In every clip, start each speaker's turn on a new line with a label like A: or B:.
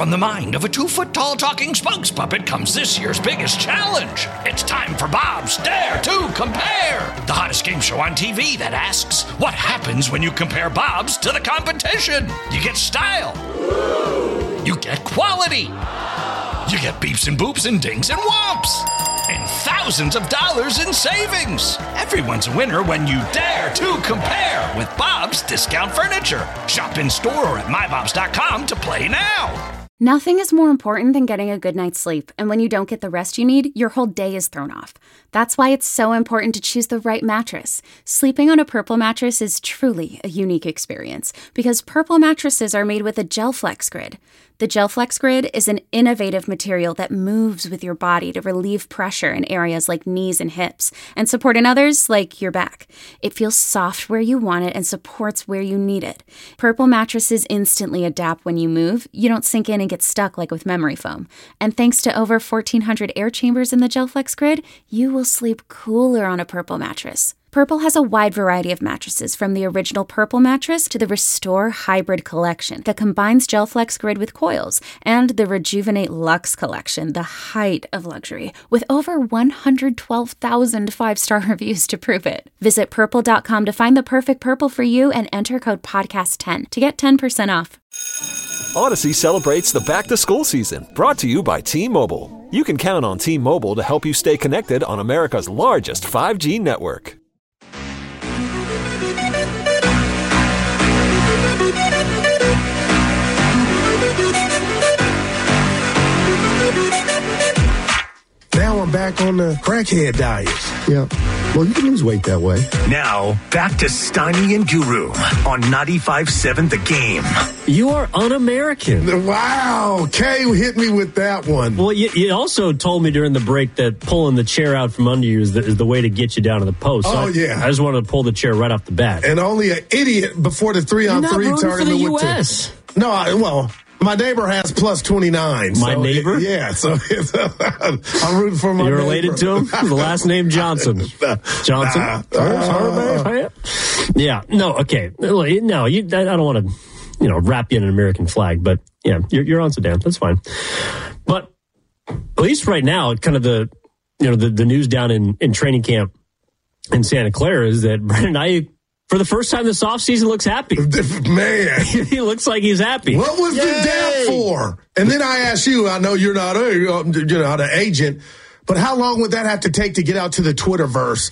A: from the mind of a 2-foot-tall talking spokes puppet comes this year's biggest challenge. It's time for Bob's Dare to Compare, the hottest game show on TV that asks, what happens when you compare Bob's to the competition? You get style. You get quality. You get beeps and boops and dings and whomps. And thousands of dollars in savings. Everyone's a winner when you dare to compare with Bob's Discount Furniture. Shop in store or at mybobs.com to play now.
B: Nothing is more important than getting a good night's sleep, and when you don't get the rest you need, your whole day is thrown off. That's why it's so important to choose the right mattress. Sleeping on a Purple mattress is truly a unique experience, because Purple mattresses are made with a GelFlex Grid. The GelFlex Grid is an innovative material that moves with your body to relieve pressure in areas like knees and hips, and support in others like your back. It feels soft where you want it and supports where you need it. Purple mattresses instantly adapt when you move. You don't sink in and get stuck like with memory foam. And thanks to over 1,400 air chambers in the GelFlex Grid, you will sleep cooler on a Purple mattress. Purple has a wide variety of mattresses, from the original Purple mattress to the Restore Hybrid collection that combines GelFlex Grid with coils, and the Rejuvenate Luxe collection, the height of luxury, with over 112,000 5-star reviews to prove it. Visit Purple.com to find the perfect Purple for you and enter code PODCAST10 to get 10% off.
C: Odyssey celebrates the back-to-school season, brought to you by T-Mobile. You can count on T-Mobile to help you stay connected on America's largest 5G network.
D: Now I'm back on the crackhead diet.
E: Yeah. Well, you can lose weight that way.
F: Now, back to Steiny and Guru on 95.7 The Game.
G: You are un-American.
D: Wow. Kay hit me with that one.
G: Well, you also told me during the break that pulling the chair out from under you is the way to get you down to the post. So
D: yeah.
G: I just wanted to pull the chair right off the bat.
D: And only an idiot before the 3-on-3 tournament.
G: For the U.S.
D: No, my neighbor has plus 29.
G: My neighbor?
D: Yeah, so I'm rooting for my neighbor.
G: You're related to him? The last name Johnson. Johnson? Yeah, no, okay. No, I don't want to, wrap you in an American flag, but yeah, you're on Sudan. That's fine. But at least right now, kind of the news down in training camp in Santa Clara is that Brandon Ayuk, for the first time this offseason, looks happy.
D: Man.
G: He looks like he's happy.
D: What was the dap for? And then I asked you, I know you're not an agent, but how long would that have to take to get out to the Twitterverse?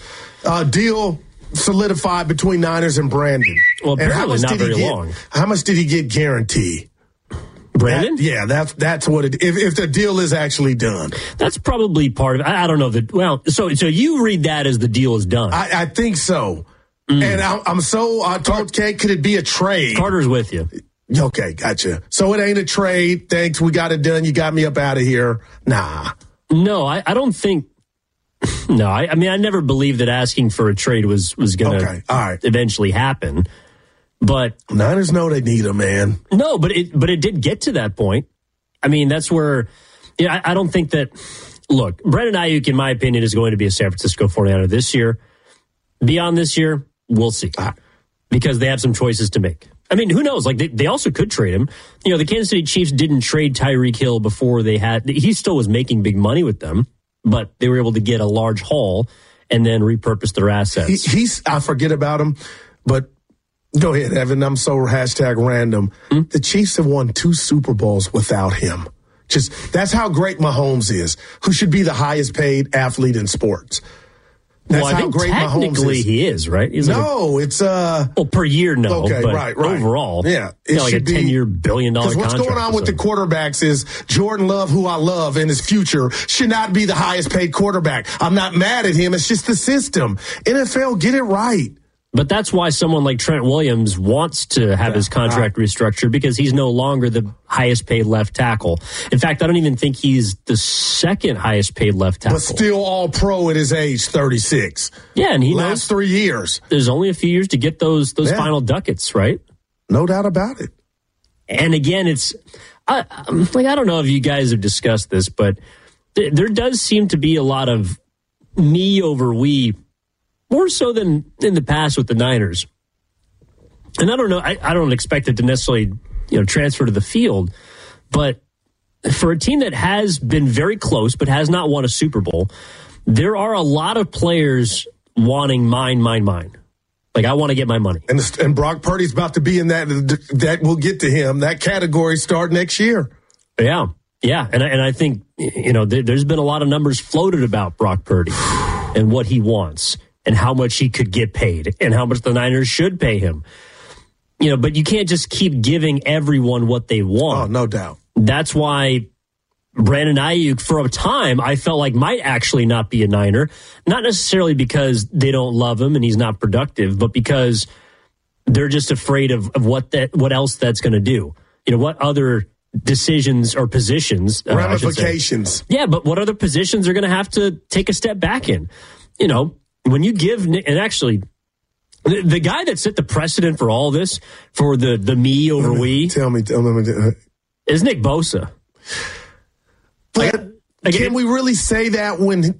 D: Deal solidified between Niners and Brandon.
G: Well, apparently not very long.
D: How much did he get guaranteed?
G: Brandon?
D: That's what it, if the deal is actually done.
G: That's probably part of it. I don't know that. Well, so you read that as the deal is done.
D: I think so. And I told Kate, could it be a trade?
G: Carter's with you.
D: Okay, gotcha. So it ain't a trade. Thanks, we got it done. You got me up out of here. Nah.
G: No, I don't think. No, I mean, I never believed that asking for a trade was going to eventually happen. But
D: Niners know they need him, man.
G: No, but it did get to that point. I mean, that's where I don't think that. Look, Brandon Ayuk, in my opinion, is going to be a San Francisco 49er this year. Beyond this year, we'll see, because they have some choices to make. I mean, who knows? Like, they also could trade him. The Kansas City Chiefs didn't trade Tyreek Hill before he still was making big money with them, but they were able to get a large haul and then repurpose their assets.
D: I forget about him, but go ahead, Evan. I'm so #random. The Chiefs have won 2 Super Bowls without him. That's how great Mahomes is, who should be the highest paid athlete in sports. That's
G: I think
D: great
G: technically
D: Mahomes is.
G: He is, right?
D: It's
G: per year, no.
D: Okay,
G: but
D: right.
G: Overall,
D: yeah,
G: like a 10-year $1 billion contract.
D: What's going on with the quarterbacks is Jordan Love, who I love, in his future should not be the highest paid quarterback. I'm not mad at him. It's just the system. NFL, get it right.
G: But that's why someone like Trent Williams wants to have his contract restructured, because he's no longer the highest paid left tackle. In fact, I don't even think he's the second highest paid left tackle.
D: But still all pro at his age, 36.
G: Yeah, and he
D: last 3 years.
G: There's only a few years to get those final ducats, right?
D: No doubt about it.
G: And again, it's I don't know if you guys have discussed this, but there does seem to be a lot of me over we. More so than in the past with the Niners. And I don't know, I don't expect it to necessarily, transfer to the field, but for a team that has been very close but has not won a Super Bowl, there are a lot of players wanting mine. Like, I want to get my money.
D: And Brock Purdy's about to be in that we'll get to him, that category start next year.
G: Yeah. And I think, there's been a lot of numbers floated about Brock Purdy and what he wants and how much he could get paid and how much the Niners should pay him. But you can't just keep giving everyone what they want.
D: Oh, no doubt.
G: That's why Brandon Ayuk, for a time, I felt like might actually not be a Niner. Not necessarily because they don't love him and he's not productive, but because they're just afraid of what else that's going to do. What other decisions or positions.
D: Ramifications.
G: Yeah, but what other positions are going to have to take a step back in? When you give, and actually, the guy that set the precedent for all this, for the me over we.
D: Tell me.
G: Is Nick Bosa.
D: But can we really say that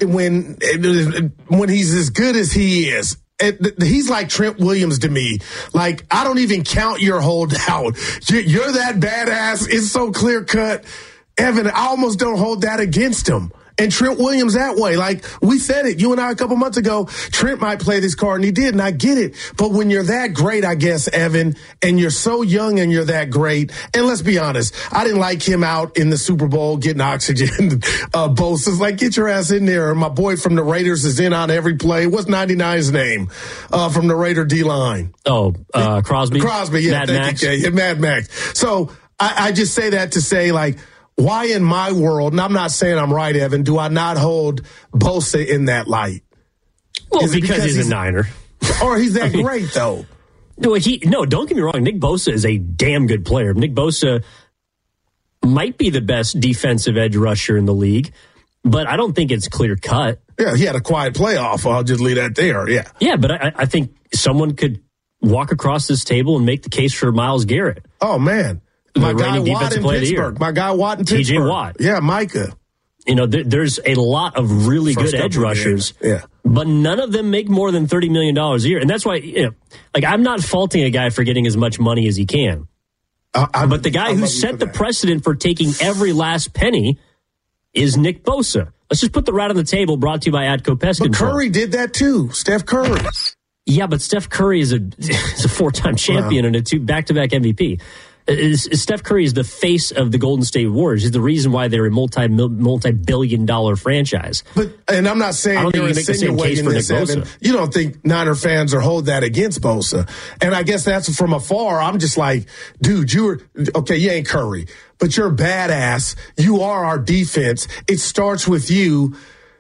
D: when he's as good as he is? He's like Trent Williams to me. Like, I don't even count your holdout. You're that badass. It's so clear cut. Evan, I almost don't hold that against him. And Trent Williams that way. Like, we said it, you and I a couple months ago, Trent might play this card, and he did, and I get it. But when you're that great, I guess, Evan, and you're so young and you're that great, and let's be honest, I didn't like him out in the Super Bowl getting oxygen. Bosa's like, get your ass in there. My boy from the Raiders is in on every play. What's 99's name from the Raider D-line?
G: Crosby.
D: Crosby, yeah.
G: Mad Max.
D: Yeah, Mad Max. So I just say that to say, like, why in my world, and I'm not saying I'm right, Evan, do I not hold Bosa in that light?
G: Well, because he's a Niner.
D: Or he's that great, though.
G: No, don't get me wrong. Nick Bosa is a damn good player. Nick Bosa might be the best defensive edge rusher in the league, but I don't think it's clear cut.
D: Yeah, he had a quiet playoff. I'll just leave that there, yeah.
G: Yeah, but I think someone could walk across this table and make the case for Myles Garrett.
D: Oh, man. My guy Watt in Pittsburgh. My guy Watt in Pittsburgh.
G: T.J. Watt.
D: Yeah, Micah.
G: There's a lot of really good edge rushers, but none of them make more than $30 million a year. And that's why, I'm not faulting a guy for getting as much money as he can. But the guy who set the precedent for taking every last penny is Nick Bosa. Let's just put the rat on the table, brought to you by Atco Pest Control.
D: But Curry did that too, Steph Curry.
G: Yeah, but Steph Curry is a four-time champion and a back-to-back MVP. Steph Curry is the face of the Golden State Warriors. He's the reason why they're a multi-billion-dollar franchise.
D: And I'm not saying you're insinuating this, Evan. You don't think Niner fans are hold that against Bosa. And I guess that's from afar. I'm just like, dude, you ain't Curry, but you're badass. You are our defense. It starts with you.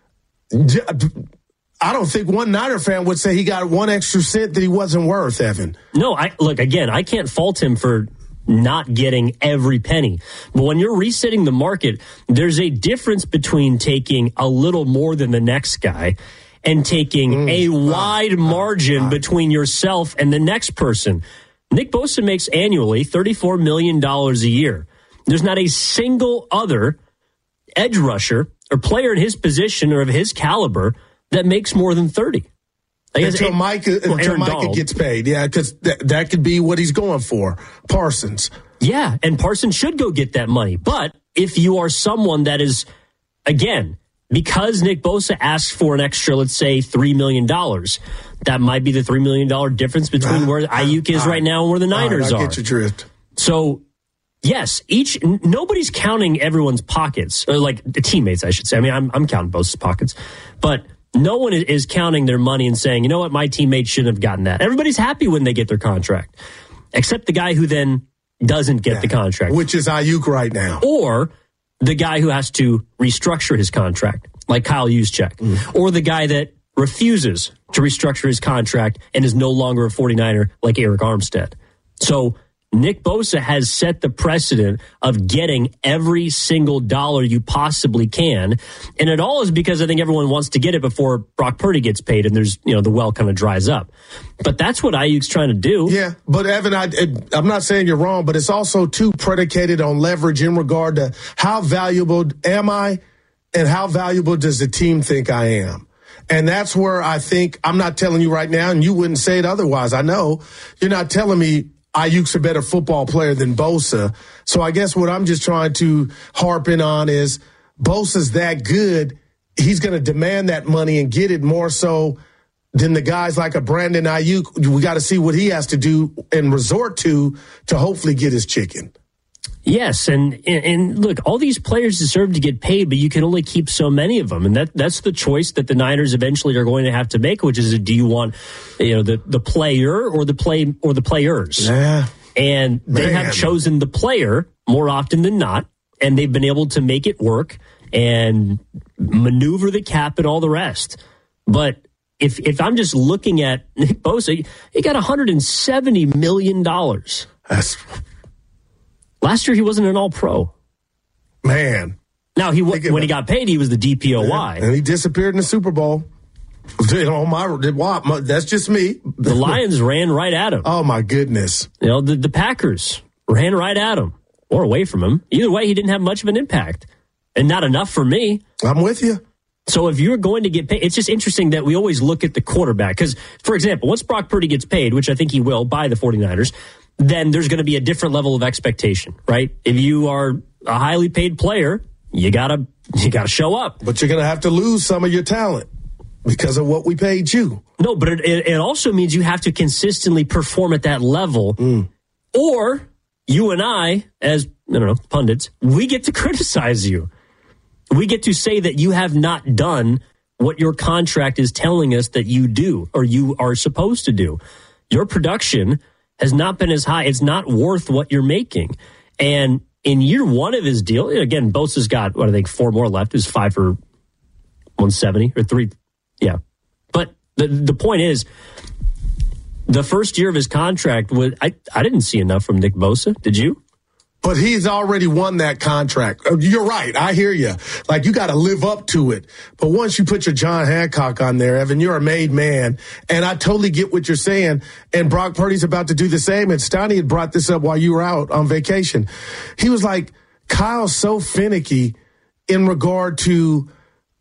D: I don't think one Niner fan would say he got one extra cent that he wasn't worth, Evan.
G: No, I can't fault him for not getting every penny. But when you're resetting the market, there's a difference between taking a little more than the next guy and taking a wide margin between yourself and the next person. Nick Bosa makes annually $34 million a year. There's not a single other edge rusher or player in his position or of his caliber that makes more than 30.
D: Until Micah gets paid. Yeah, because that could be what he's going for. Parsons.
G: Yeah, and Parsons should go get that money. But if you are someone that is, again, because Nick Bosa asks for an extra, let's say, $3 million, that might be the $3 million difference between where Ayuk is right now and where the Niners are.
D: I get your drift.
G: So, yes, nobody's counting everyone's pockets, or like the teammates, I should say. I mean, I'm counting Bosa's pockets, but no one is counting their money and saying, you know what, my teammates shouldn't have gotten that. Everybody's happy when they get their contract, except the guy who then doesn't get the contract.
D: Which is Ayuk right now.
G: Or the guy who has to restructure his contract, like Kyle Juszczyk. Or the guy that refuses to restructure his contract and is no longer a 49er, like Eric Armstead. So Nick Bosa has set the precedent of getting every single dollar you possibly can. And it all is because I think everyone wants to get it before Brock Purdy gets paid and there's, the well kind of dries up. But that's what Ayuk's trying to do.
D: Yeah, but Evan, I'm not saying you're wrong, but it's also too predicated on leverage in regard to how valuable am I and how valuable does the team think I am? And that's where I think, I'm not telling you right now, and you wouldn't say it otherwise. I know you're not telling me Ayuk's a better football player than Bosa. So I guess what I'm just trying to harp in on is Bosa's that good. He's going to demand that money and get it more so than the guys like a Brandon Ayuk. We got to see what he has to do and resort to hopefully get his chicken.
G: Yes, and look, all these players deserve to get paid, but you can only keep so many of them, and that's the choice that the Niners eventually are going to have to make. Which is, do you want, the player or the players?
D: Yeah.
G: And they have chosen the player more often than not, and they've been able to make it work and maneuver the cap and all the rest. But if I'm just looking at Nick Bosa, he got $170 million. Last year, he wasn't an All-Pro.
D: Man.
G: Now, when he got paid, he was the DPOY.
D: And he disappeared in the Super Bowl. That's just me.
G: The Lions ran right at him.
D: Oh, my goodness.
G: The Packers ran right at him or away from him. Either way, he didn't have much of an impact. And not enough for me.
D: I'm with you.
G: So if you're going to get paid, it's just interesting that we always look at the quarterback. Because, for example, once Brock Purdy gets paid, which I think he will by the 49ers, then there's going to be a different level of expectation, right? If you are a highly paid player, you gotta show up.
D: But you're going to have to lose some of your talent because of what we paid you.
G: No, but it also means you have to consistently perform at that level. Or you and I, as pundits, we get to criticize you. We get to say that you have not done what your contract is telling us that you do or you are supposed to do. Your production has not been as high. It's not worth what you're making. And in year one of his deal, again, Bosa's got, I think, 4 more left. It was 5 for 170 or 3. Yeah. But the point is, the first year of his contract, I didn't see enough from Nick Bosa. Did you?
D: But he's already won that contract. You're right. I hear you. Like, you got to live up to it. But once you put your John Hancock on there, Evan, you're a made man. And I totally get what you're saying. And Brock Purdy's about to do the same. And Stoney had brought this up while you were out on vacation. He was like, Kyle's so finicky in regard to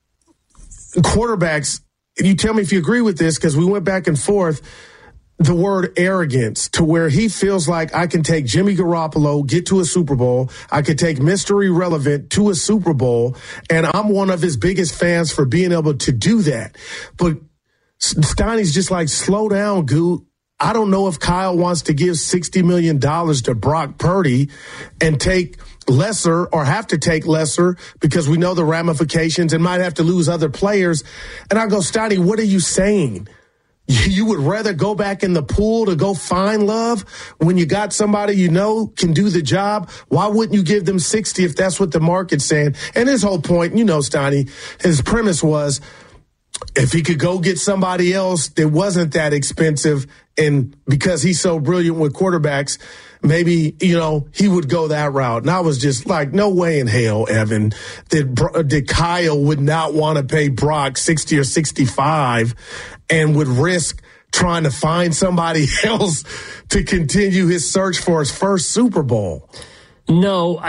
D: quarterbacks. You tell me if you agree with this, because we went back and forth. The word arrogance, to where he feels like I can take Jimmy Garoppolo, get to a Super Bowl. I could take Mr. Irrelevant to a Super Bowl. And I'm one of his biggest fans for being able to do that. But Steiny's just like, slow down, Goo. I don't know if Kyle wants to give $60 million to Brock Purdy and take lesser or have to take lesser because we know the ramifications and might have to lose other players. And I go, Steiny, what are you saying? You would rather go back in the pool to go find love when you got somebody you know can do the job? Why wouldn't you give them 60 if that's what the market's saying? And his whole point, Steiny, his premise was if he could go get somebody else that wasn't that expensive, and because he's so brilliant with quarterbacks, maybe, he would go that route. And I was just like, no way in hell, Evan, that Kyle would not want to pay Brock 60 or 65 and would risk trying to find somebody else to continue his search for his first Super Bowl.
G: No,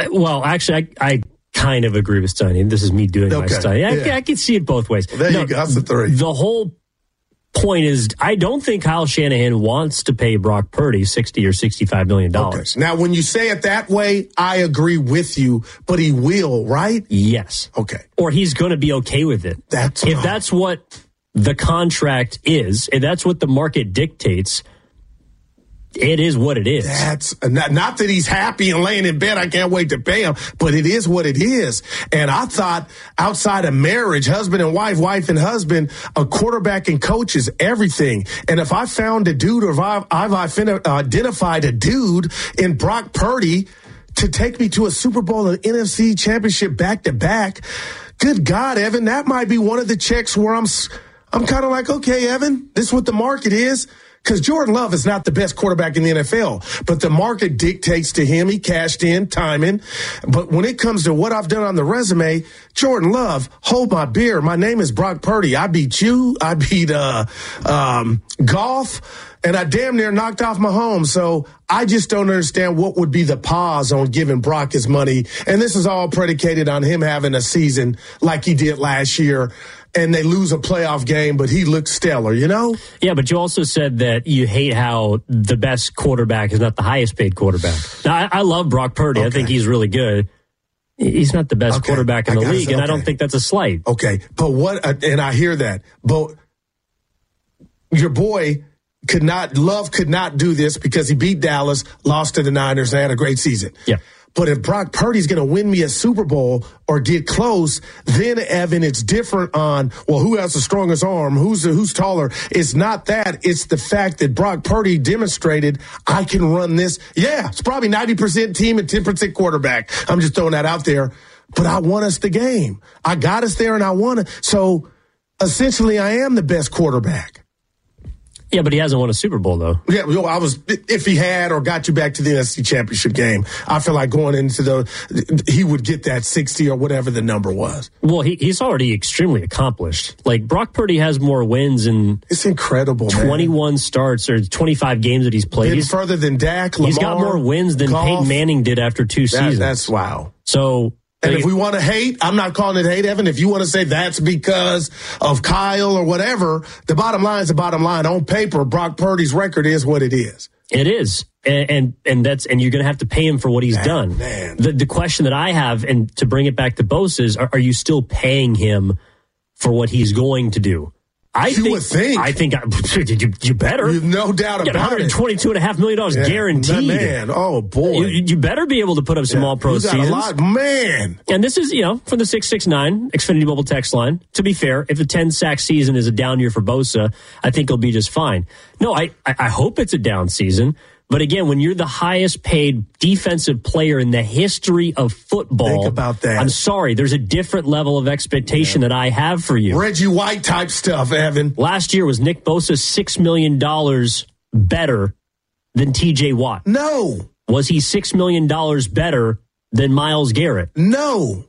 G: I kind of agree with Steiny. This is me doing my study. I can see it both ways.
D: There you go. That's the 3.
G: The whole point is, I don't think Kyle Shanahan wants to pay Brock Purdy $60 or $65 million.
D: Okay. Now, when you say it that way, I agree with you, but he will, right?
G: Yes.
D: Okay.
G: Or he's going to be okay with it. If that's what the contract is, and that's what the market dictates, it is what it is.
D: That's not that he's happy and laying in bed. I can't wait to pay him, but it is what it is. And I thought outside of marriage, husband and wife and husband, a quarterback and coach is everything. And if I found a dude, or if I've identified a dude in Brock Purdy to take me to a Super Bowl and NFC championship back to back, good God, Evan, that might be one of the checks where I'm kind of like, okay, Evan, this is what the market is. Because Jordan Love is not the best quarterback in the NFL, but the market dictates to him. He cashed in, timing. But when it comes to what I've done on the resume, Jordan Love, hold my beer. My name is Brock Purdy. I beat you. I beat Goff. And I damn near knocked off Mahomes. So I just don't understand what would be the pause on giving Brock his money. And this is all predicated on him having a season like he did last year. And they lose a playoff game, but he looks stellar, you know?
G: Yeah, but you also said that you hate how the best quarterback is not the highest paid quarterback. Now, I love Brock Purdy. Okay. I think he's really good. He's not the best quarterback in the league, and I don't think that's a slight.
D: Okay, but what, and I hear that, but your boy could not do this because he beat Dallas, lost to the Niners, and had a great season.
G: Yeah.
D: But if Brock Purdy's going to win me a Super Bowl or get close, then, Evan, it's different on, well, who has the strongest arm? Who's taller? It's not that. It's the fact that Brock Purdy demonstrated I can run this. Yeah, it's probably 90% team and 10% quarterback. I'm just throwing that out there. But I won us the game. I got us there and I won it. So, essentially, I am the best quarterback.
G: Yeah, but he hasn't won a Super Bowl, though.
D: Yeah, if he had or got you back to the NFC Championship game, I feel like going into he would get that 60 or whatever the number was.
G: Well, he's already extremely accomplished. Like, Brock Purdy has more wins in
D: it's incredible,
G: 21 starts or 25 games that he's played.
D: He's further than Dak, Lamar.
G: He's got more wins than Peyton Manning did after 2 seasons.
D: That's wow.
G: So...
D: And if we want to hate, I'm not calling it hate, Evan. If you want to say that's because of Kyle or whatever, the bottom line is the bottom line. On paper, Brock Purdy's record is what it is.
G: It is. And you're going to have to pay him for what he's done.
D: Man.
G: The question that I have, and to bring it back to Bosa, is are you still paying him for what he's going to do? I think you better.
D: You've no doubt about it.
G: $122.5 million guaranteed.
D: Man, oh boy.
G: You better be able to put up some all-pro seasons.
D: A lot, man.
G: And this is, from the 669 Xfinity Mobile text line. To be fair, if the 10-sack season is a down year for Bosa, I think he'll be just fine. No, I hope it's a down season. But again, when you're the highest paid defensive player in the history of football,
D: think about that.
G: I'm sorry, there's a different level of expectation that I have for you.
D: Reggie White type stuff, Evan.
G: Last year, was Nick Bosa $6 million better than TJ Watt?
D: No.
G: Was he $6 million better than Myles Garrett?
D: No.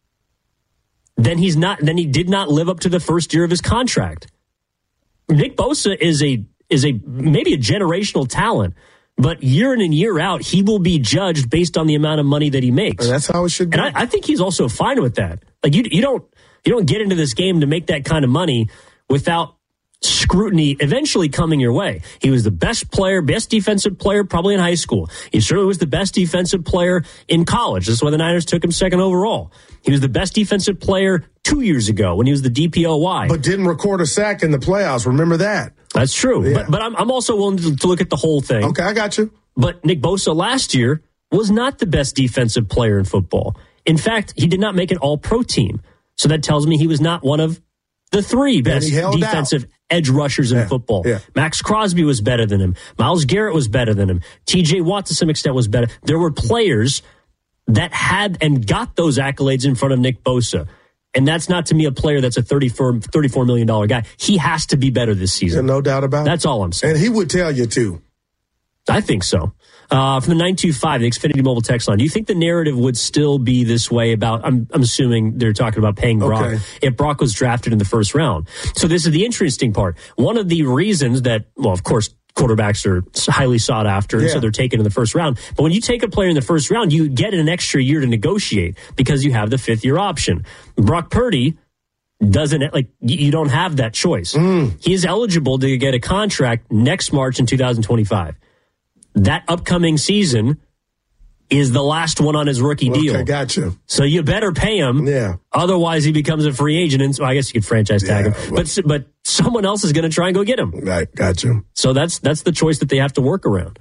G: Then he did not live up to the first year of his contract. Nick Bosa is maybe a generational talent. But year in and year out, he will be judged based on the amount of money that he makes.
D: And that's how it should be.
G: And I think he's also fine with that. Like you don't get into this game to make that kind of money without scrutiny eventually coming your way. He was the best defensive player probably in high school. He certainly was the best defensive player in college. That's why the Niners took him second overall. He was the best defensive player 2 years ago when he was the DPOY.
D: But didn't record a sack in the playoffs. Remember that.
G: That's true.
D: Yeah.
G: But I'm also willing to look at the whole thing.
D: Okay, I got you.
G: But Nick Bosa last year was not the best defensive player in football. In fact, he did not make an all-pro team. So that tells me he was not one of the 3 best defensive edge rushers in football.
D: Yeah.
G: Max Crosby was better than him. Myles Garrett was better than him. TJ Watt, to some extent, was better. There were players that had and got those accolades in front of Nick Bosa. And that's not, to me, a player that's a $34 million guy. He has to be better this season.
D: Yeah, no doubt about it.
G: That's all I'm saying.
D: And he would tell you, too.
G: I think so. From the 925, the Xfinity Mobile text line, do you think the narrative would still be this way about, I'm assuming they're talking about paying Brock, if Brock was drafted in the first round? So this is the interesting part. One of the reasons that, well, of course, quarterbacks are highly sought after, and so they're taken in the first round. But when you take a player in the first round, you get an extra year to negotiate because you have the 5th-year option. Brock Purdy doesn't, you don't have that choice. He is eligible to get a contract next March in 2025. That upcoming season is the last one on his rookie deal.
D: Okay, gotcha.
G: So you better pay him. Yeah. Otherwise, he becomes a free agent. And so I guess you could franchise tag him. But someone else is going to try and go get him.
D: Right, gotcha.
G: So that's the choice that they have to work around.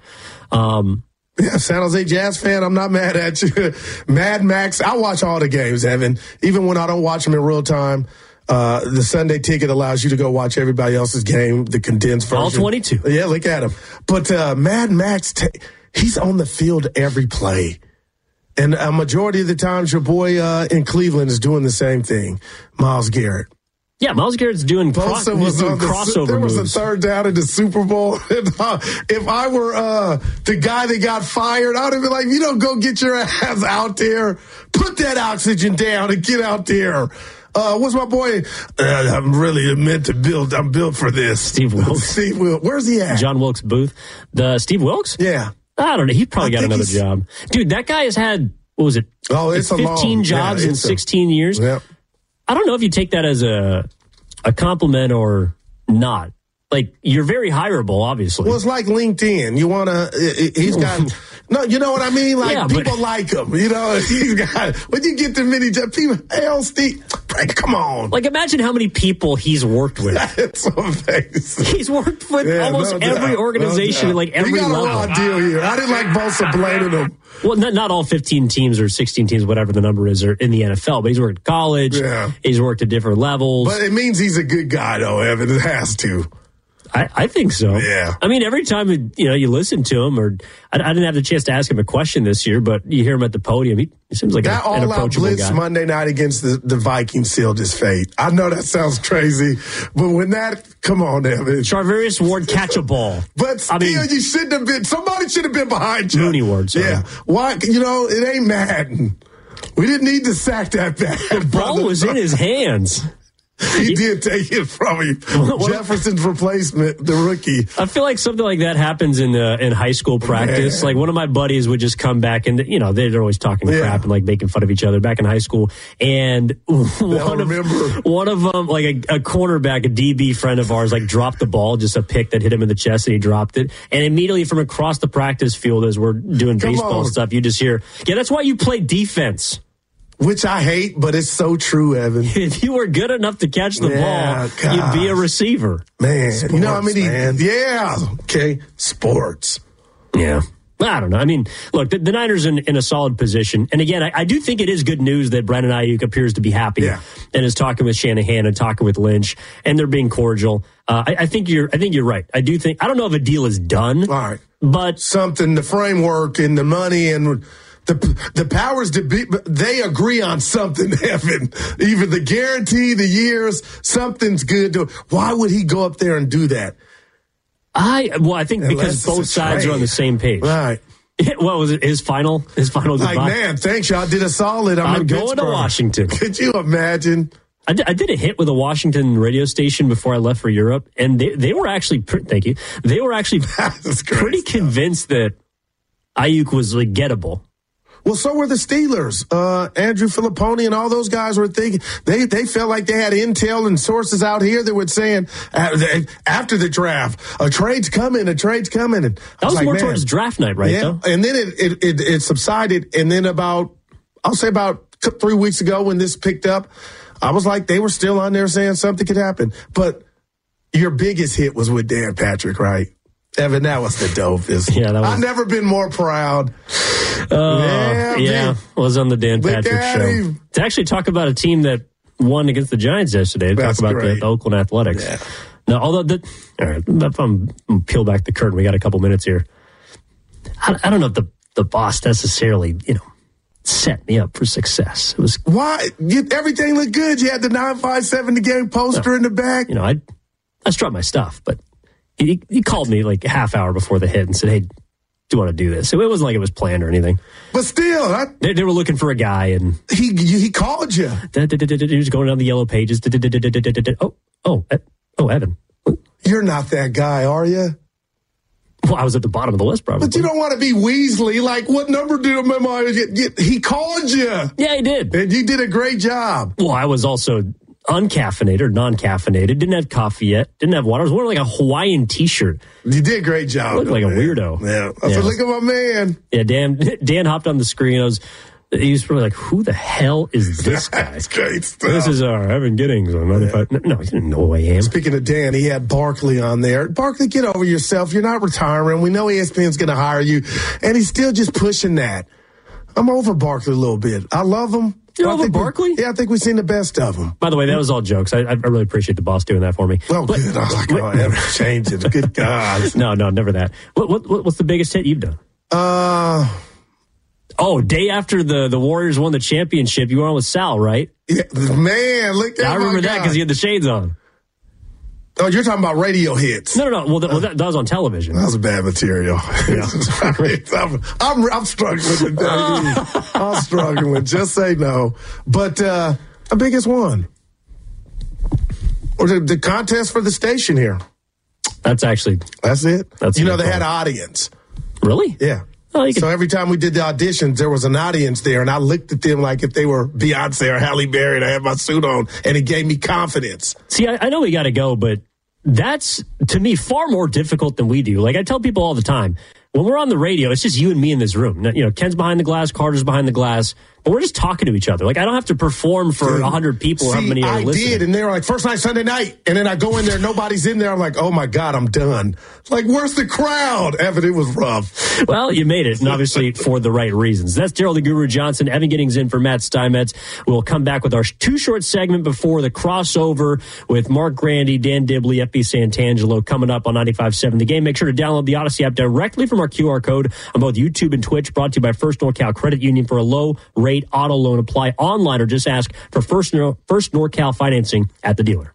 D: Yeah, San Jose Jazz fan, I'm not mad at you. Mad Max, I watch all the games, Evan. Even when I don't watch them in real time. The Sunday ticket allows you to go watch everybody else's game, the condensed version.
G: All 22.
D: Yeah, look at him. But Mad Max, he's on the field every play. And a majority of the times, your boy in Cleveland is doing the same thing, Myles Garrett.
G: Yeah, Myles Garrett's doing crossover
D: there was
G: moves.
D: a third down in the Super Bowl. And, if I were the guy that got fired, I would have been like, you don't go get your ass out there. Put that oxygen down and get out there. What's my boy? I'm really meant to build. I'm built for this.
G: Steve Wilkes.
D: Steve Wilkes. Where's he at?
G: John Wilkes Booth. The Steve Wilkes?
D: Yeah.
G: I don't know. He probably got another job. Dude, that guy has had, what was it?
D: Oh, it's
G: 15 jobs in 16 years.
D: Yep.
G: I don't know if you take that as a compliment or not. Like, you're very hireable, obviously.
D: Well, it's like LinkedIn. You want to, he's got, no, you know what I mean? Like, people like him. You know, he's got, when you get to many people, hey, Steve, come on.
G: Like, imagine how many people he's worked with.
D: It's amazing.
G: He's worked with almost every organization, like every level.
D: We got a raw deal here. I didn't like Bosa blaming him.
G: Well, not all 15 teams or 16 teams, whatever the number is, are in the NFL, but he's worked at college. Yeah. He's worked at different levels.
D: But it means he's a good guy, though, Evan. It has to.
G: I think so.
D: Yeah.
G: I mean, every time you listen to him, or I didn't have the chance to ask him a question this year, but you hear him at the podium. He seems like
D: that
G: an approachable
D: blitz
G: guy.
D: Monday night against the Vikings sealed his fate. I know that sounds crazy, but when come on, Evan.
G: Charvarius Ward catch a ball.
D: But still, you shouldn't have been. Somebody should have been behind you.
G: Mooney Ward. Sorry.
D: Yeah. Why? It ain't Madden. We didn't need to sack that bad.
G: The ball was in his hands.
D: He did take it from him. Jefferson's replacement, the rookie.
G: I feel like something like that happens in high school practice. Like, one of my buddies would just come back and, they're always talking crap and like making fun of each other back in high school. And one of them, like a cornerback, a DB friend of ours, like dropped the ball, just a pick that hit him in the chest, and he dropped it. And immediately from across the practice field, as we're doing baseball stuff, you just hear, yeah, that's why you play defense.
D: Which I hate, but it's so true, Evan.
G: If you were good enough to catch the ball, you'd be a receiver.
D: Man,
G: sports,
D: you know how many? Yeah, okay, sports.
G: Yeah. I don't know. I mean, look, the Niners in a solid position. And again, I do think it is good news that Brandon Ayuk appears to be happy and is talking with Shanahan and talking with Lynch, and they're being cordial. I think you're right. I don't know if a deal is done.
D: All right.
G: But
D: something, the framework and the money and the powers to be, they agree on something, Evan. Even the guarantee, the years, something's good. Why would he go up there and do that?
G: I think because both sides are on the same page.
D: Right.
G: What was it? His final goodbye?
D: Like, man, thanks, y'all did a solid. I'm
G: going to Washington.
D: Could you imagine?
G: I did a hit with a Washington radio station before I left for Europe, and they were actually, thank you, they were actually pretty convinced that Ayuk was like gettable.
D: Well, so were the Steelers. Andrew Filipponi and all those guys were thinking, they felt like they had intel and sources out here that were saying after the draft, a trade's coming. And
G: that was more towards draft night, right?
D: Yeah.
G: Though?
D: And then it subsided. And then about 3 weeks ago when this picked up, I was like, they were still on there saying something could happen. But your biggest hit was with Dan Patrick, right? Evan, that was the dopest.
G: Yeah,
D: I've never been more proud.
G: Was on the Dan Patrick show. To actually talk about a team that won against the Giants yesterday, talk about the Oakland Athletics. Yeah. Now, although, all right, if I'm peel back the curtain, we got a couple minutes here. I don't know if the boss necessarily, set me up for success. It was
D: why everything looked good. You had the 957 the game poster in the back.
G: I struck my stuff, but he called me like a half hour before the hit and said, "Hey, do you want to do this?" So it wasn't like it was planned or anything.
D: But still,
G: they were looking for a guy, and
D: he called you.
G: He was going down the yellow pages. Oh, Evan,
D: you're not that guy, are you?
G: Well, I was at the bottom of the list, probably.
D: But you don't want to be Weasley. Like, what number did he called you?
G: Yeah, he did,
D: and you did a great job.
G: Well, I was also uncaffeinated or non-caffeinated. Didn't have coffee yet. Didn't have water. I was wearing like a Hawaiian T-shirt.
D: You did a great job.
G: I looked like a weirdo.
D: Yeah. I said, look at my man.
G: Yeah, Dan hopped on the screen. He was probably like, who the hell is this guy?
D: That's great stuff.
G: This is Evan Giddings. No, he didn't know who I am.
D: Speaking of Dan, he had Barkley on there. Barkley, get over yourself. You're not retiring. We know ESPN's going to hire you. And he's still just pushing that. I'm over Barkley a little bit. I love him.
G: You're over Barkley?
D: Yeah, I think we've seen the best of him.
G: By the way, that was all jokes. I really appreciate the boss doing that for me.
D: Well, good. I was like, ever change it. Good God.
G: No, never that. What's the biggest hit you've done? Day after the Warriors won the championship, you were on with Sal, right?
D: Yeah, man, look at that.
G: I remember that because he had the shades on.
D: Oh, you're talking about radio hits.
G: No. Well, that was on television.
D: That was bad material. Yeah. I'm struggling today. I'm struggling. Just say no. But the biggest one. Or the contest for the station here.
G: That's it.
D: That's
G: they
D: had an audience.
G: Really?
D: Yeah.
G: Oh,
D: so every time we did the auditions, there was an audience there, and I looked at them like if they were Beyonce or Halle Berry, and I had my suit on, and it gave me confidence.
G: See, I know we got to go, but that's, to me, far more difficult than we do. Like I tell people all the time, when we're on the radio, it's just you and me in this room. You know, Ken's behind the glass, Carter's behind the glass, but we're just talking to each other. Like I don't have to perform for 100 people or how many are listening.
D: I did, and they were like, first night, Sunday night, and then I go in there, nobody's in there. I'm like, oh my God, I'm done. Like, where's the crowd? Evan, it was rough.
G: Well, you made it, and obviously for the right reasons. That's Gerald the Guru Johnson. Evan Giddings in for Matt Steinmetz. We'll come back with our two-short segment before the crossover with Mark Grandy, Dan Dibley, F.B. Santangelo coming up on 95.7 The Game. Make sure to download the Odyssey app directly from our QR code on both YouTube and Twitch, brought to you by First NorCal Credit Union for a low-rate auto loan. Apply online or just ask for First NorCal financing at the dealer.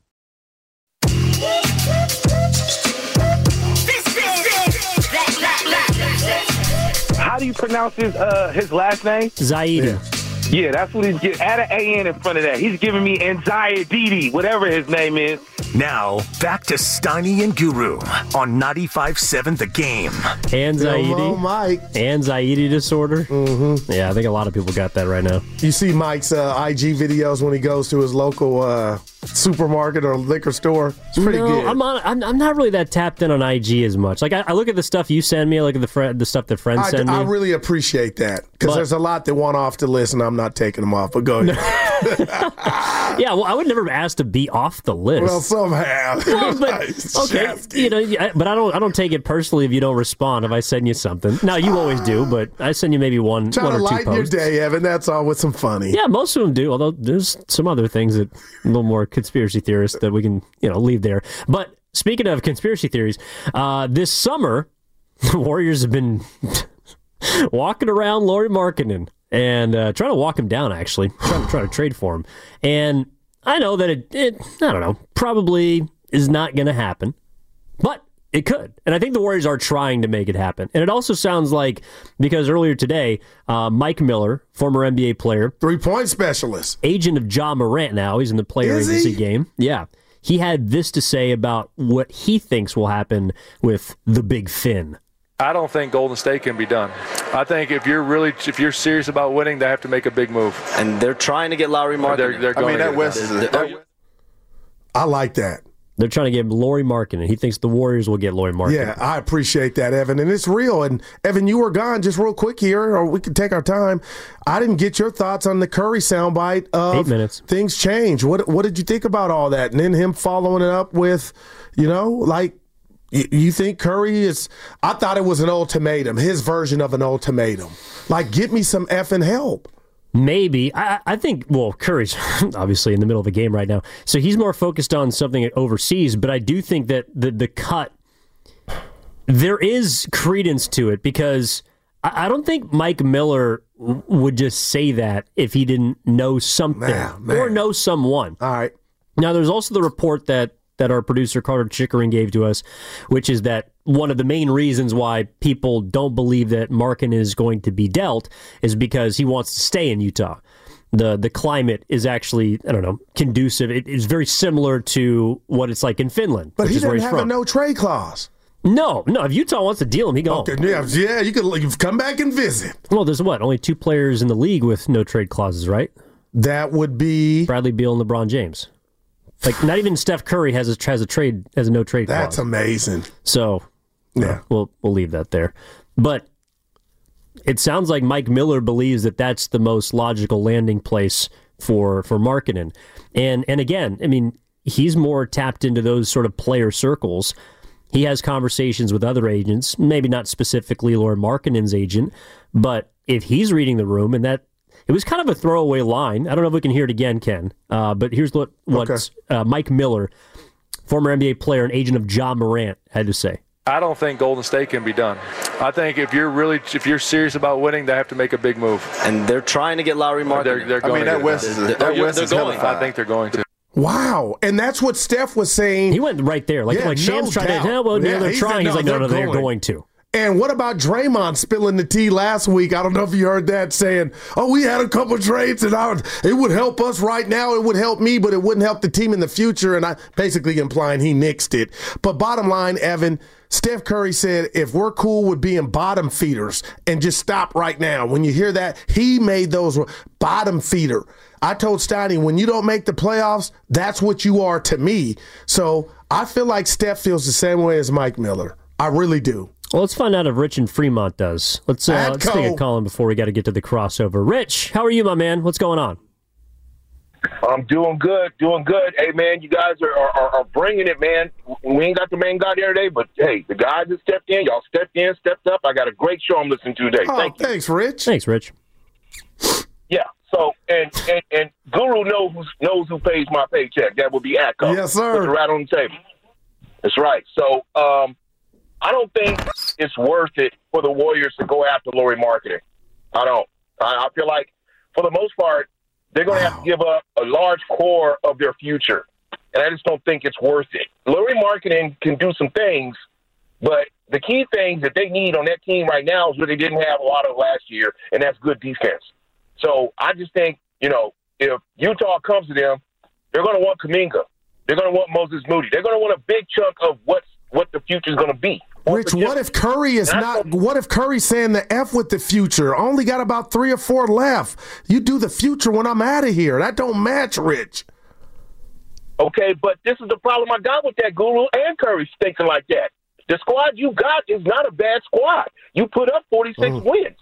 H: How do you pronounce his last name?
G: Zaidi.
H: Yeah, that's what he's getting. Add an A-N in front of that. He's giving me anxiety, whatever his name is.
F: Now, back to Steiny and Guru on 95.7 The Game.
D: Anxiety. Hello, Mike.
G: Anxiety disorder.
D: Mm-hmm.
G: Yeah, I think a lot of people got that right now.
D: You see Mike's IG videos when he goes to his local supermarket or liquor store. It's pretty good.
G: I'm not really that tapped in on IG as much. Like I look at the stuff you send me, I look at the stuff that friends send me.
D: I really appreciate that because there's a lot that want off the list, and I'm not taking them off. But go ahead.
G: Yeah, well, I would never ask to be off the list.
D: Well, some have.
G: Well, but, okay, you know, but I don't take it personally if you don't respond if I send you something. Now you always do, but I send you maybe one or two posts.
D: Trying to lighten your day, Evan. That's all with some funny.
G: Yeah, most of them do. Although there's some other things that a little more conspiracy theorists that we can leave there. But speaking of conspiracy theories, this summer the Warriors have been walking around Lauri Markkanen and trying to walk him down, actually, trying to trade for him. And I know that it I don't know, probably is not going to happen, but it could. And I think the Warriors are trying to make it happen. And it also sounds like, because earlier today, Mike Miller, former NBA player,
D: 3-point specialist,
G: agent of Ja Morant now, he's in the player agency game. Yeah. He had this to say about what he thinks will happen with the Big Fin.
I: I don't think Golden State can be done. I think if you're serious about winning, they have to make a big move.
J: And they're trying to get Lauri Markkanen.
I: They're going
J: that West
D: I like that.
G: They're trying to get Lauri Markkanen. He thinks the Warriors will get Lauri Markkanen.
D: Yeah, I appreciate that, Evan. And it's real. And, Evan, you were gone just real quick here, or we could take our time. I didn't get your thoughts on the Curry soundbite of
G: 8 minutes.
D: Things change. What did you think about all that? And then him following it up with, you think Curry is – I thought it was an ultimatum, his version of an ultimatum. Like, get me some effing help.
G: Maybe. I think, well, Curry's obviously in the middle of a game right now, so he's more focused on something overseas, but I do think that the cut, there is credence to it, because I don't think Mike Miller would just say that if he didn't know something or know someone.
D: All right.
G: Now, there's also the report that our producer Carter Chickering gave to us, which is that one of the main reasons why people don't believe that Markkanen is going to be dealt is because he wants to stay in Utah. The climate is actually, I don't know, conducive. It is very similar to what it's like in Finland.
D: But he
G: doesn't
D: have a no-trade clause.
G: No. If Utah wants to deal him, he goes.
D: Okay, yeah, you can come back and visit.
G: Well, there's only 2 players in the league with no-trade clauses, right?
D: That would be
G: Bradley Beal and LeBron James. Like, not even Steph Curry has a no-trade clause.
D: That's amazing.
G: So, yeah, we'll leave that there. But it sounds like Mike Miller believes that that's the most logical landing place for Markkanen. And again, I mean, he's more tapped into those sort of player circles. He has conversations with other agents, maybe not specifically Lauri Markkanen's agent, but if he's reading the room, and that it was kind of a throwaway line. I don't know if we can hear it again, Ken, but here's what Mike Miller, former NBA player and agent of Ja Morant, had to say.
I: I don't think Golden State can be done. I think if you're serious about winning, they have to make a big move.
J: And they're trying to get Lauri Markkanen.
I: They're going.
J: that West is going.
I: I think they're going to.
D: Wow. And that's what Steph was saying.
G: He went right there. Like Shams tried to, they're trying. He's like, no, they're going to.
D: And what about Draymond spilling the tea last week? I don't know if you heard that, saying, we had a couple trades and it would help us right now. It would help me, but it wouldn't help the team in the future. And I basically implying he nixed it. But bottom line, Evan, Steph Curry said, if we're cool with being bottom feeders and just stop right now. When you hear that, he made those bottom feeder. I told Steiny, when you don't make the playoffs, that's what you are to me. So I feel like Steph feels the same way as Mike Miller. I really do.
G: Well, let's find out if Rich in Fremont does. Let's take a call in before we got to get to the crossover. Rich, how are you, my man? What's going on?
H: I'm doing good. Hey, man, you guys are bringing it, man. We ain't got the main guy there today, but, hey, the guys that stepped in, y'all stepped up. I got a great show I'm listening to today.
D: Thanks, Rich.
G: Thanks, Rich.
H: Yeah, so, and Guru knows who pays my paycheck. That would be ATCO.
D: Yes, sir.
H: Put it right on the table. That's right. So, I don't think it's worth it for the Warriors to go after Lauri Markkanen. I don't. I feel like, for the most part, they're going to have to give up a large core of their future. And I just don't think it's worth it. Lauri Markkanen can do some things, but the key things that they need on that team right now is what they didn't have a lot of last year, and that's good defense. So I just think, if Utah comes to them, they're going to want Kuminga. They're going to want Moses Moody. They're going to want a big chunk of what the future is going to be.
D: Rich, what if Curry is not? What if Curry's saying the F with the future? Only got about 3 or 4 left. You do the future when I'm out of here. That don't match, Rich.
H: Okay, but this is the problem I got with that Guru and Curry thinking like that. The squad you got is not a bad squad. You put up 46 wins.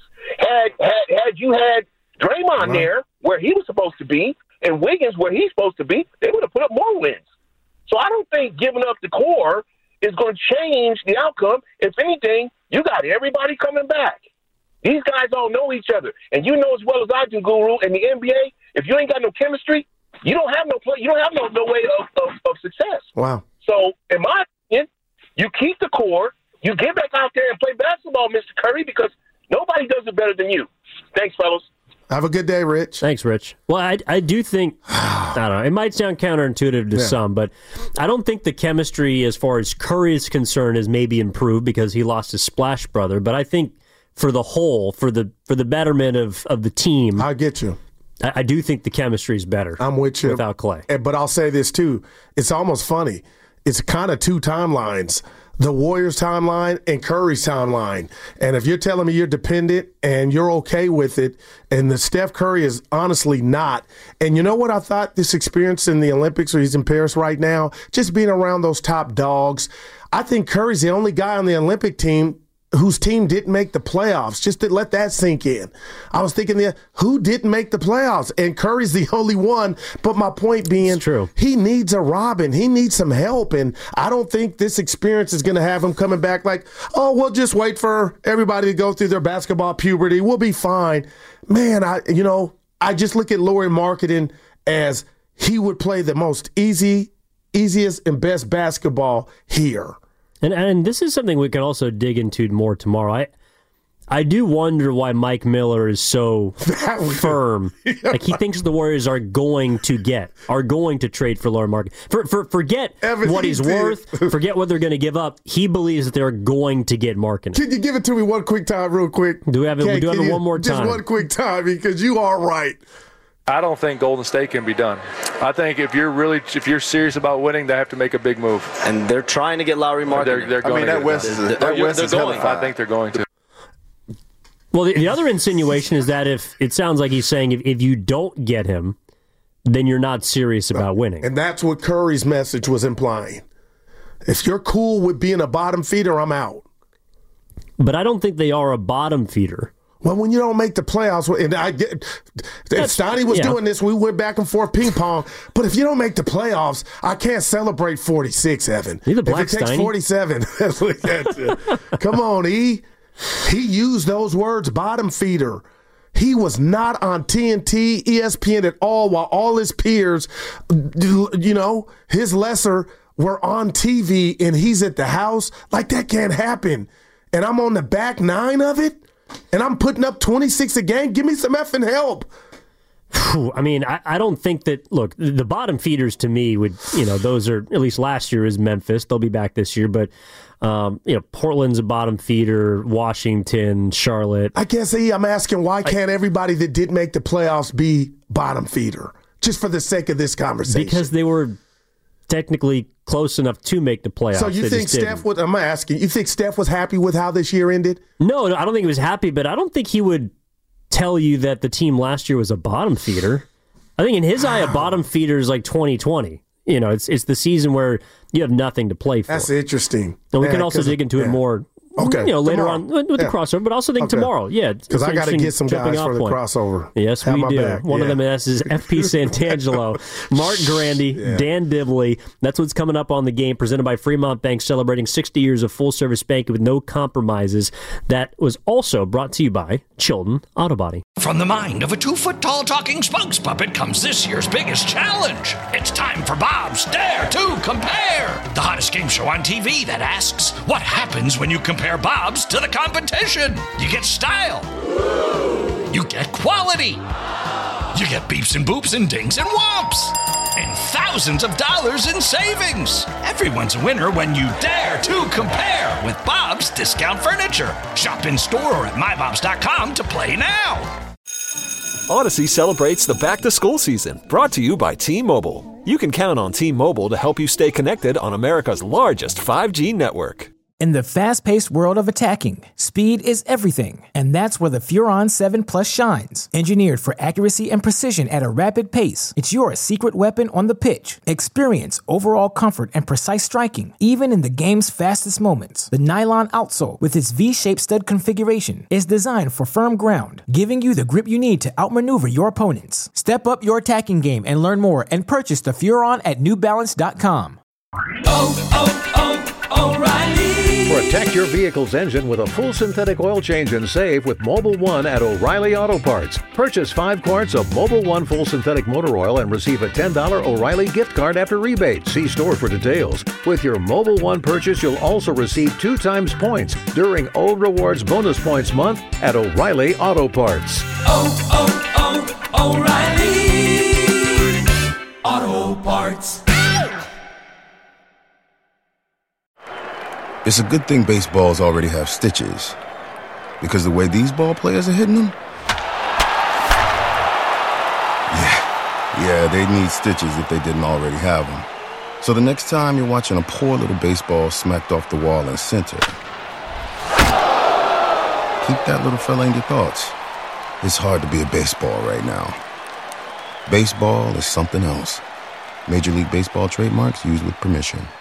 H: Had you had Draymond there where he was supposed to be and Wiggins where he's supposed to be, they would have put up more wins. So I don't think giving up the core is going to change the outcome. If anything, you got everybody coming back. These guys all know each other. And you know as well as I do, Guru, in the NBA, if you ain't got no chemistry, you don't have no play. You don't have no way of success.
D: Wow.
H: So, in my opinion, you keep the core, you get back out there and play basketball, Mr. Curry, because nobody does it better than you. Thanks, fellas.
D: Have a good day, Rich.
G: Thanks, Rich. Well, I do think, I don't know, it might sound counterintuitive to some, but I don't think the chemistry as far as Curry is concerned has maybe improved because he lost his Splash brother, but I think for the whole, for the betterment of the team.
D: I get you.
G: I do think the chemistry is better.
D: I'm with you.
G: Without Clay.
D: But I'll say this, too. It's almost funny. It's kind of 2 timelines. The Warriors timeline and Curry's timeline. And if you're telling me you're dependent and you're okay with it, and the Steph Curry is honestly not. And you know what I thought this experience in the Olympics, or he's in Paris right now, just being around those top dogs, I think Curry's the only guy on the Olympic team whose team didn't make the playoffs, just to let that sink in. I was thinking, who didn't make the playoffs? And Curry's the only one. But my point being, he needs a Robin. He needs some help. And I don't think this experience is going to have him coming back like, we'll just wait for everybody to go through their basketball puberty. We'll be fine. Man, I just look at Lauri Markkanen as he would play the most easiest and best basketball here.
G: And this is something we can also dig into more tomorrow. I do wonder why Mike Miller is so firm. Like he thinks the Warriors are going to trade for Lauri Markkanen. Forget what he's worth. Forget what they're going to give up. He believes that they're going to get Markkanen.
D: Can you give it to me one quick time, real quick?
G: Do we have it one more time?
D: Just one quick time, because you are right.
I: I don't think Golden State can be done. I think if you're serious about winning, they have to make a big move.
J: And they're trying to get Lauri Markkanen.
I: They're going
J: that West is
I: I think they're going to.
G: Well, the other insinuation is that if it sounds like he's saying if you don't get him, then you're not serious about winning.
D: And that's what Curry's message was implying. If you're cool with being a bottom feeder, I'm out.
G: But I don't think they are a bottom feeder.
D: Well, when you don't make the playoffs, and Steiny was doing this, we went back and forth ping pong. But if you don't make the playoffs, I can't celebrate 46, Evan.
G: You're the black
D: if it takes
G: Steiny.
D: 47, come on, E. He used those words, bottom feeder. He was not on TNT, ESPN at all, while all his peers, his lesser, were on TV, and he's at the house. Like, that can't happen. And I'm on the back 9 of it? And I'm putting up 26 a game. Give me some effing help.
G: I mean, I don't think that, look, the bottom feeders to me would, those are, at least last year is Memphis. They'll be back this year, but, Portland's a bottom feeder, Washington, Charlotte.
D: I guess I'm asking, why can't everybody that did make the playoffs be bottom feeder? Just for the sake of this conversation.
G: Because they were technically close enough to make the playoffs.
D: So you think Steph would, I'm asking, you think Steph was happy with how this year ended?
G: No, I don't think he was happy, but I don't think he would tell you that the team last year was a bottom feeder. I think in his eye, a bottom feeder is like 2020. It's the season where you have nothing to play for.
D: That's interesting.
G: And we can also dig into it more.
D: Okay.
G: Later on with the crossover, but also think tomorrow. Yeah.
D: Because I got to get some guys for the crossover.
G: Yes, we do. One of them is FP Santangelo, Mark Grandy, Dan Dibley. That's what's coming up on The Game, presented by Fremont Bank, celebrating 60 years of full-service banking with no compromises. That was also brought to you by Chilton Auto Body.
A: From the mind of a 2-foot-tall talking spokes puppet comes this year's biggest challenge. It's time for Bob's Dare to Compare, the hottest game show on TV that asks, what happens when you compare Bob's to the competition? You get style. You get quality. You get beeps and boops and dings and whomps. And thousands of dollars in savings. Everyone's a winner when you dare to compare with Bob's Discount Furniture. Shop in store or at mybobs.com to play now.
C: Odyssey celebrates the back-to-school season, brought to you by T-Mobile. You can count on T-Mobile to help you stay connected on America's largest 5G network.
K: In the fast-paced world of attacking, speed is everything, and that's where the Furon 7 Plus shines. Engineered for accuracy and precision at a rapid pace, it's your secret weapon on the pitch. Experience overall comfort and precise striking, even in the game's fastest moments. The nylon outsole, with its V-shaped stud configuration, is designed for firm ground, giving you the grip you need to outmaneuver your opponents. Step up your attacking game and learn more, and purchase the Furon at newbalance.com.
L: O'Reilly.
M: Protect your vehicle's engine with a full synthetic oil change and save with Mobil 1 at O'Reilly Auto Parts. Purchase 5 quarts of Mobil 1 full synthetic motor oil and receive a $10 O'Reilly gift card after rebate. See store for details. With your Mobil 1 purchase, you'll also receive 2 times points during O Rewards Bonus Points Month at O'Reilly Auto Parts.
L: O'Reilly Auto Parts.
E: It's a good thing baseballs already have stitches, because the way these ball players are hitting them, yeah, they need stitches if they didn't already have them. So the next time you're watching a poor little baseball smacked off the wall in center, keep that little fella in your thoughts. It's hard to be a baseball right now. Baseball is something else. Major League Baseball trademarks used with permission.